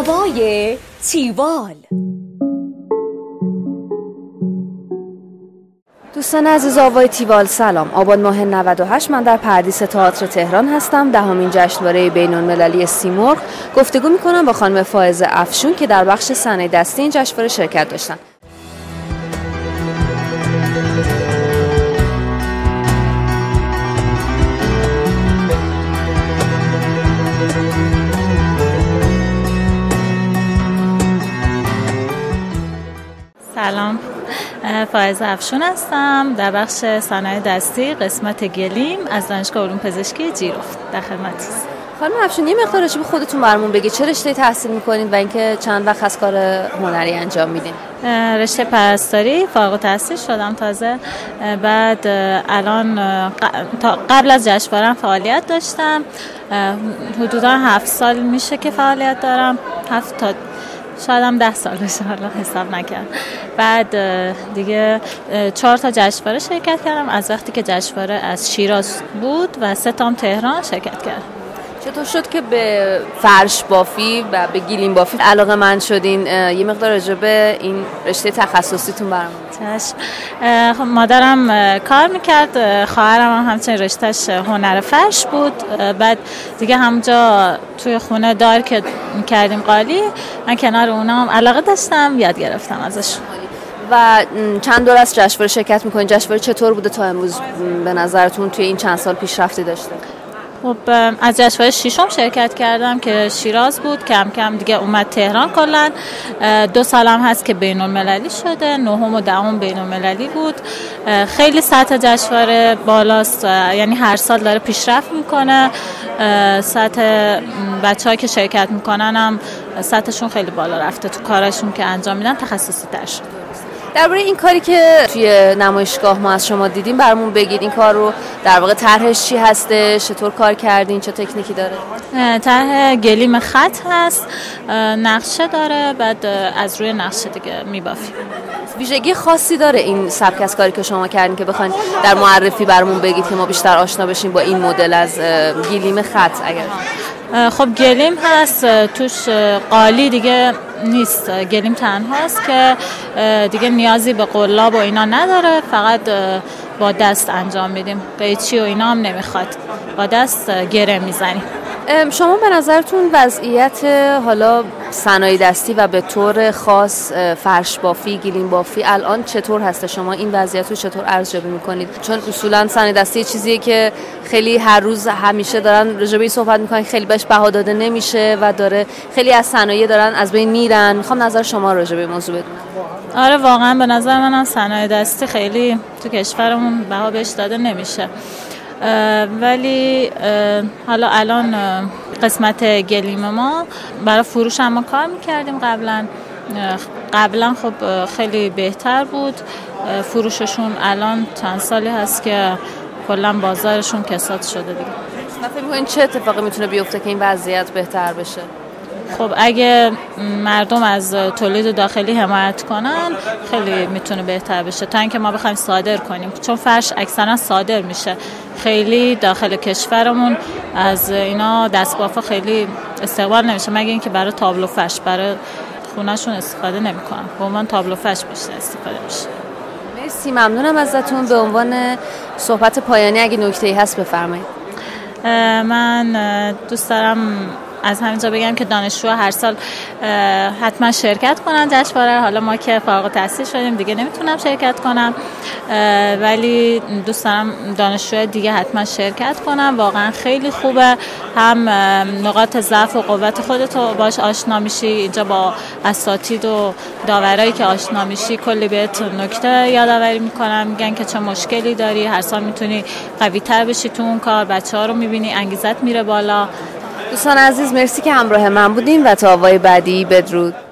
آوای تیوال. دوستان عزیز آوای تیوال سلام. آبان ماه 98 من در پردیس تئاتر تهران هستم. دهمین جشنواره بین‌المللی سیمرغ. گفتگو می‌کنم با خانم فائزه افشون که در بخش صنایع دستی این جشنواره شرکت داشتن. سلام، فائزه افشون هستم در بخش صنایع دستی قسمت گلیم از دانشگاه علوم پزشکی جیرفت در خدمتتون. خانم افشون یه مقدار راجع به خودتون برامون بگید، چه رشته تحصیل میکنید و اینکه چند وقت از کار هنری انجام میدین؟ رشته پرستاری فارغ التحصیل شدم تازه. بعد الان قبل از جشنواره فعالیت داشتم. حدودا 7 سال میشه که فعالیت دارم. 7 تا شاید هم 10 سال بشه، حالا حساب نکردم. بعد دیگه 4 تا جشنواره شرکت کردم از وقتی که جشنواره از شیراز بود و 3 تا تهران شرکت کردم. چطور شد که به فرش بافی و به گلیم بافی علاقه‌مند شدین؟ یه مقدار راجع به این رشته تخصصیتون برامون. خب مادرم کار میکرد، خواهرم هم همچنین رشتهش هنر فرش بود. بعد دیگه همونجا توی خونه دار که میکردیم قالی، من کنار اونا هم علاقه داشتم، یاد گرفتم ازش. و چند دور از جشنواره شرکت میکنین؟ جشنواره چطور بوده تا امروز به نظرتون؟ توی این چند سال پیشرفتی داشته؟ خب از جشنواره 6 شرکت کردم که شیراز بود، کم کم دیگه اومد تهران. کلا 2 سالم هست که بین‌المللی شده، 9 و 10 بین‌المللی بود. خیلی سطح جشنواره بالاست، یعنی هر سال داره پیشرفت میکنه. سطح بچه‌ها که شرکت میکنن هم سطحشون خیلی بالا رفته، تو کاراشون که انجام میدن تخصصی تر شده. درباره این کاری که توی نمایشگاه ما از شما دیدیم برامون بگید. این کار رو در واقع طرحش چی هستش؟ چطور کار کردین؟ چه تکنیکی داره؟ طرح گلیم خط هست، نقشه داره، بعد از روی نقشه دیگه میبافیم. ویژگی خاصی داره این سبک از کاری که شما کردین که بخواید در معرفی برامون بگید که ما بیشتر آشنا بشیم با این مدل از گلیم خط؟ اگر خب گلیم هست، توش قالی دیگه نیست، گلیم تنهاست که دیگه نیازی به قلاب و اینا نداره، فقط با دست انجام میدیم، قیچی و اینا هم نمیخواد، با دست گره میزنیم. شما به نظرتون وضعیت حالا صنایع دستی و به طور خاص فرش بافی، گلیم بافی الان چطور هسته؟ شما این وضعیت رو چطور ارزیابی میکنید؟ چون اصولا صنایع دستی چیزیه که خیلی هر روز همیشه دارن راجع به این صحبت میکنن، خیلی بهش بها داده نمیشه و داره خیلی از صنایع دارن از بین میرن. میخوام نظر شما راجع به این موضوع بدونم. آره واقعا به نظر منم صنایع دستی خیلی تو کشورمون بها بهش داده نمیشه. ولی حالا الان قسمت گلیم ما برای فروش هم ما کار میکردیم قبلا خب خیلی بهتر بود فروششون. الان چند سالی هست که کلا بازارشون کساد شده دیگه. فکر می‌کنین چه اتفاقی میتونه بیفته که این وضعیت بهتر بشه؟ خب اگه مردم از تولید داخلی حمایت کنن خیلی میتونه بهتر بشه تا اینکه ما بخوایم صادر کنیم، چون فرش اکثرا صادر میشه. خیلی داخل کشورمون از اینا دستبافا خیلی استقبال نمیشه، مگه اینکه برای تابلو فرش برای خونهشون استفاده نمیکنن، به عنوان تابلو فرش بیشتر استفاده میشه. مرسی، ممنونم ازتون. به عنوان صحبت پایانی اگه نکته‌ای هست بفرمایید. من دوست دارم از همینجا بگم که دانشجوها هر سال حتما شرکت کنن جشنواره. حالا ما که فارغ التحصیل شدیم دیگه نمیتونم شرکت کنم، ولی دوست دارم دانشجوها دیگه حتما شرکت کنن. واقعا خیلی خوبه، هم نقاط ضعف و قوت خودتو باش آشنا میشی، اینجا با اساتید و داورایی که آشنا میشی کلی بهت نکته یادآوری میکنن، میگن که چه مشکلی داری، هر سال میتونی قوی تر بشی تو اون کار، بچه‌ها رو میبینی انگیزت میره بالا. دوستان عزیز مرسی که همراه من بودیم و تا آوای بعدی بدرود.